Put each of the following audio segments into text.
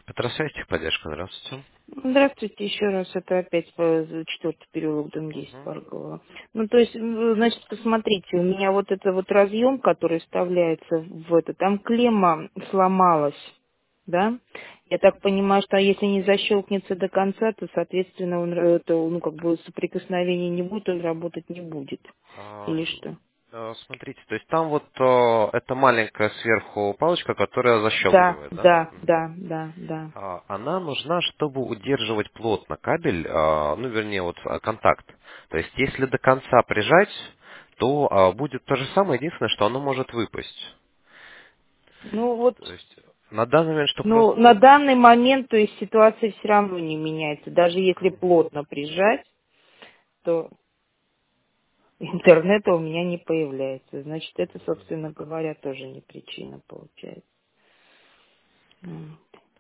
Петросвязь, техподдержка, здравствуйте. Здравствуйте еще раз. Это опять четвертый переулок, дом 10, Мгм. Паргова. Ну, то есть, значит, посмотрите, у меня вот это вот разъем, который вставляется в это, там клемма сломалась, да? Я так понимаю, что если не защелкнется до конца, то, соответственно, он, это, ну, как бы соприкосновения не будет, он работать не будет. А, Или что? Смотрите, то есть там вот эта маленькая сверху палочка, которая Да, защелкивает, да? да, Мгм. да, да, да. Она нужна, чтобы удерживать плотно кабель, ну, вернее, вот контакт. То есть если до конца прижать, то будет то же самое, единственное, что оно может выпасть. Ну, вот. То есть на данный момент, что Ну, просто... на данный момент, то есть ситуация все равно не меняется. Даже если Мгм. плотно прижать, то интернета у меня не появляется. Значит, это, собственно говоря, тоже не причина получается. М.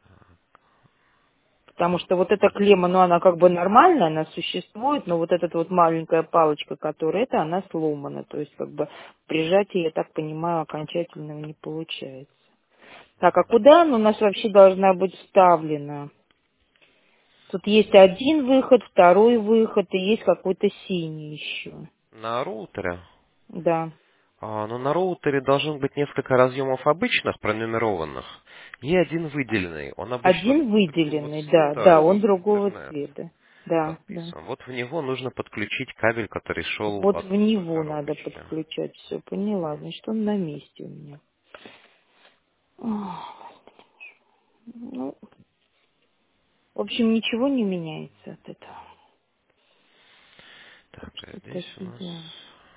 Потому что вот эта клемма, ну, она как бы нормальная, она существует, но вот эта вот маленькая палочка, которая это, она сломана. То есть, как бы, прижатие, я так понимаю, окончательного не получается. Так, а куда она у нас вообще должна быть вставлена? Тут есть один выход, второй выход, и есть какой-то синий еще. На роутере. Да. Но на роутере должен быть несколько разъемов обычных, пронумерованных, и один выделенный. Он обычно Один другого выделенный, да, цвета да, он и другого Ethernet цвета. Да, да. подписан. Вот в него нужно подключить кабель, который шел Вот от в него надо коробочки. подключать все, поняла. Мгм. Значит, он на месте у меня. Ох, ну, в общем, ничего не меняется от этого. Так Так, а что здесь у такие нас... дела.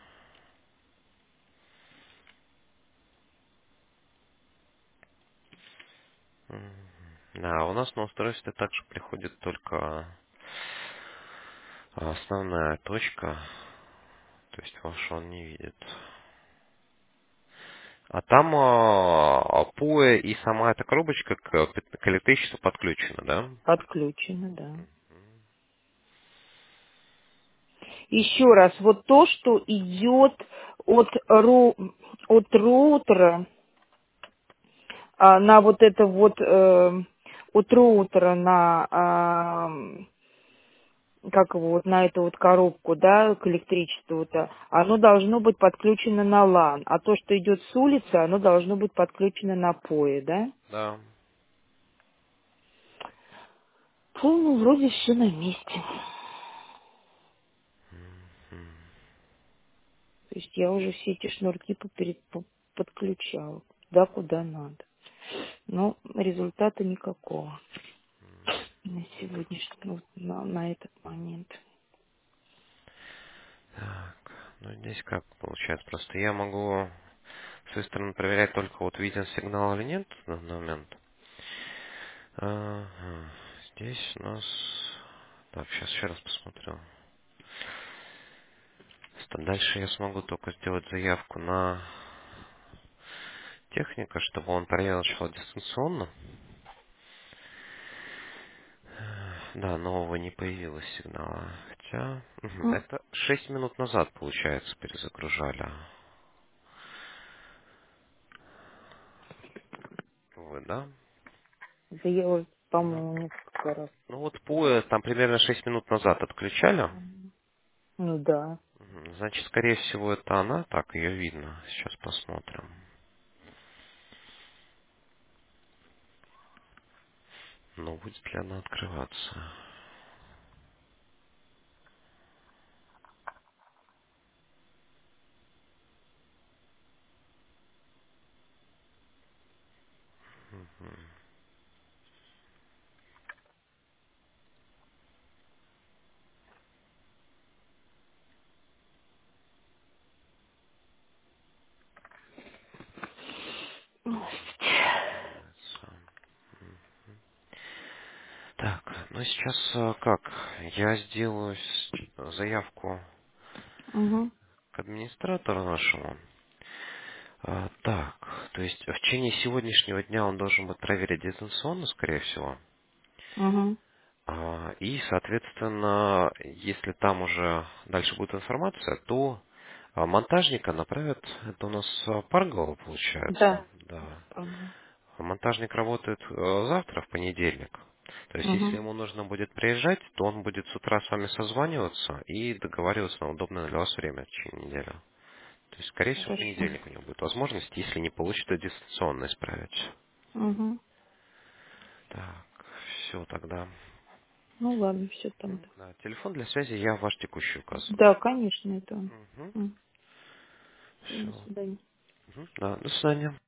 Мгм. Да, у нас на устройстве также приходит только основная точка, то есть ваш он не видит. А там PUE и сама эта коробочка к электричеству подключена, да? Подключено, да. Еще раз, вот то, что идет от, от роутера на вот это вот, от роутера на как его, вот на эту вот коробку, да, к электричеству-то, оно должно быть подключено на LAN, а то, что идет с улицы, оно должно быть подключено на POE, да? Да. Фу, ну, вроде все на месте. То есть я уже все эти шнурки подключала, да, куда надо. Но результата никакого на сегодняшний, ну, на этот момент. Так, ну здесь как получается? Просто я могу с своей стороны проверять только вот виден сигнал или нет на данный момент. Ага. Здесь у нас... Так, сейчас еще раз посмотрю. Дальше я смогу только сделать заявку на техника, чтобы он проверил сначала дистанционно. Да, нового не появилось сигнала. Хотя... Ну, Это 6 минут назад, получается, перезагружали. Вы, да? это я уже, по-моему, несколько раз. Ну вот PUE там примерно 6 минут назад отключали. Ну да. Значит, скорее всего, это она. Так, ее видно. Сейчас посмотрим. Но будет ли она открываться? Так, ну сейчас как? Я сделаю заявку Угу, к администратору нашему. Так, то есть в течение сегодняшнего дня он должен будет проверить дистанционно, скорее всего. угу. И, соответственно, если там уже дальше будет информация, то монтажника направят, это у нас Паргова получается, Да. да. Ага. Монтажник работает завтра, в понедельник. То есть, если Угу. ему нужно будет приезжать, то он будет с утра с вами созваниваться и договариваться на удобное для вас время в течение недели. То есть, скорее всего, в Хорошо. понедельник у него будет возможность, если не получит, то дистанционно исправить. Угу. Так, все тогда. Ну ладно, все там. Да, телефон для связи я ваш текущий указываю. Да, конечно, это. Угу. Все, до Все. свидания. Да, до свидания.